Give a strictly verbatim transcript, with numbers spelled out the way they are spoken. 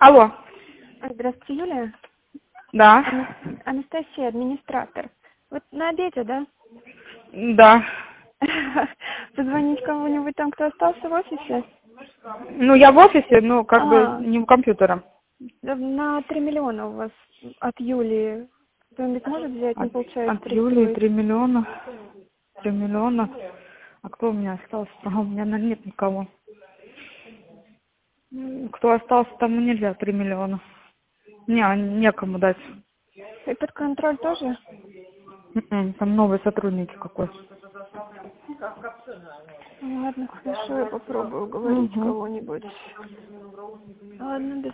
Алло. Здравствуйте, Юлия. Да. Ана- Анастасия, администратор. Вот на обеде, да? Да. Позвонить кому-нибудь там, кто остался в офисе? Ну, я в офисе, но как бы А, не у компьютера. да, на три миллиона у вас от Юлии. Кто-нибудь может взять? Не От, получается от Юлии пристроить. три миллиона. Три миллиона. А кто у меня остался? А, у меня, наверное, нет никого. М, Кто остался, тому нельзя три миллиона. Не, некому дать. И под контроль тоже? М-м, Там новые сотрудники какой. Ладно, хорошо, я попробую уговорить Угу. кого-нибудь. Ладно, до